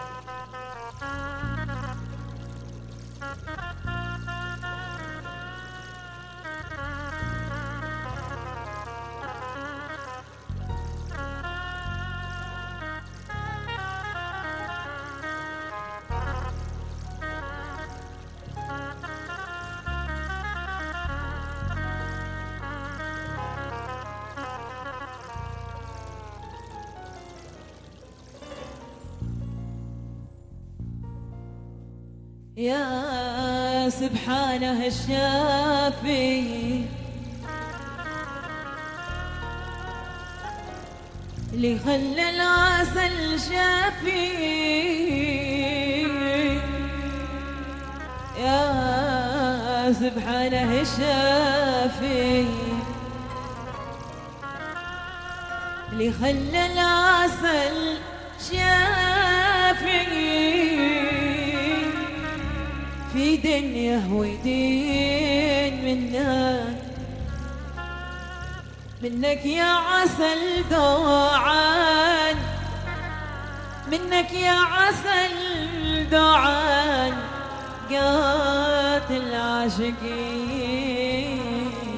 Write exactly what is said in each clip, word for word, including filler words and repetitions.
يا سبحانه الشافي اللي خلى العسل شافي. يا سبحانه الشافي اللي خلى العسل شافي في دنيا ودين منك منك يا عسل دوعان، منك يا عسل دوعان قاتل عاشقين.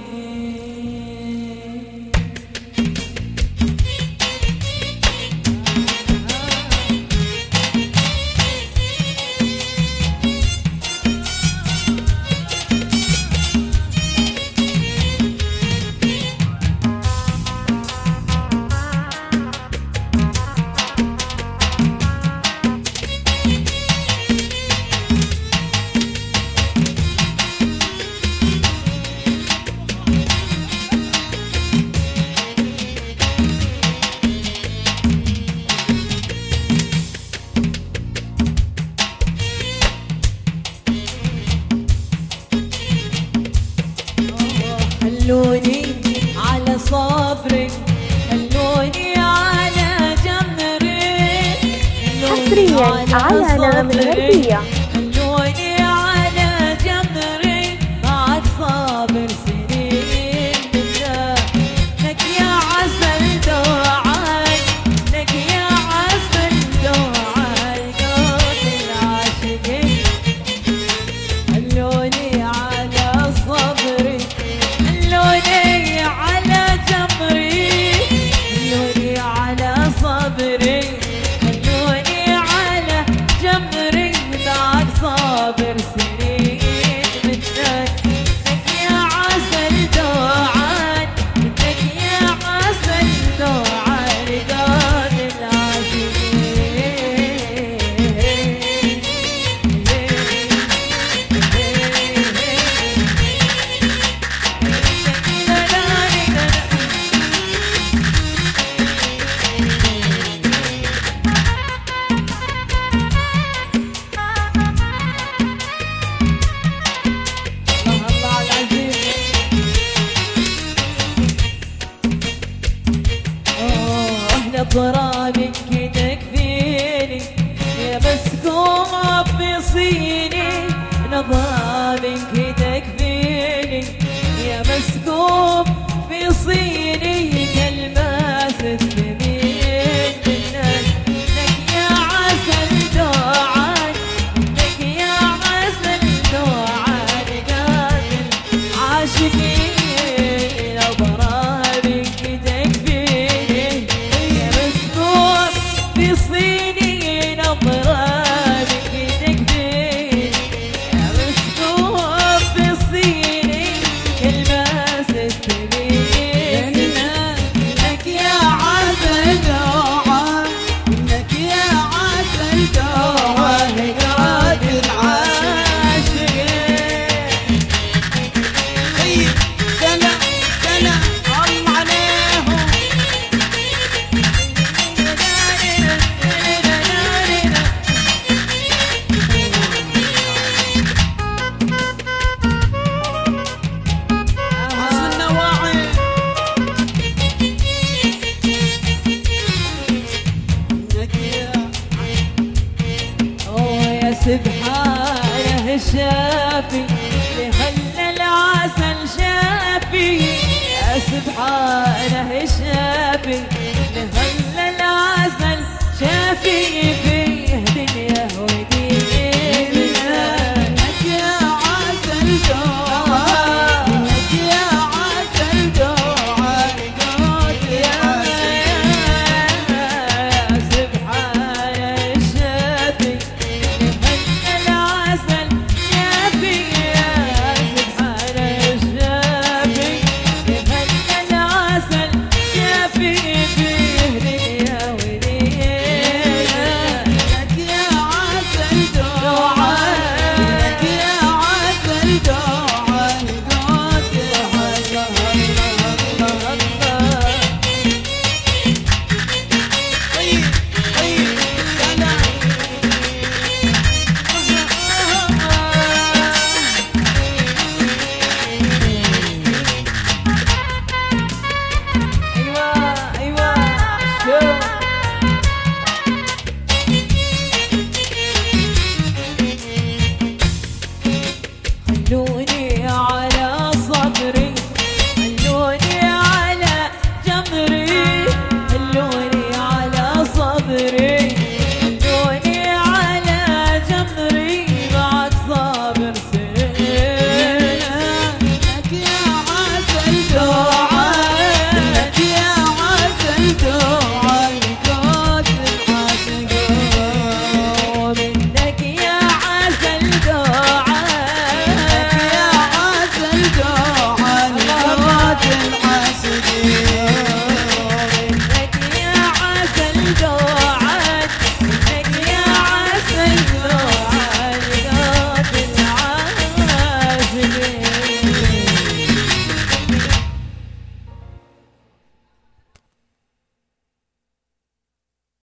خلوني على صبرك، خلوني على جمرك، حصريا على نغم الغربية. خلوني على جمرك معك صابر سنين بالله. لك يا عسل دوعان، لك يا عسل دوعان قاتل عاشقين. خلوني على صبرك، خلوني على جمري، خلوني على صبري، خلوني على جمري معك صابر سنين منك. منك يا عسل دوعان، منك يا عسل دوعان قاتل عاشقين. نظرانك تكفيني يا مسكوب في صيني، نظرانك تكفيني يا مسكوب في صيني. كلمات الثمين منك، لك يا عسل دوعان، لك يا عسل دوعان قاتل عاشقين. نظرانك تكفيني في صيني، نظرانك تكفيني يا مسكوب في صيني. كلمات الثمين لك يا عسل دوعان، لك يا عسل دوعان قاتل عاشقين. طيب سلام سلام الله عليهم. سبحانه الشافي اللي خلى العسل شافي. يا سبحانه الشافي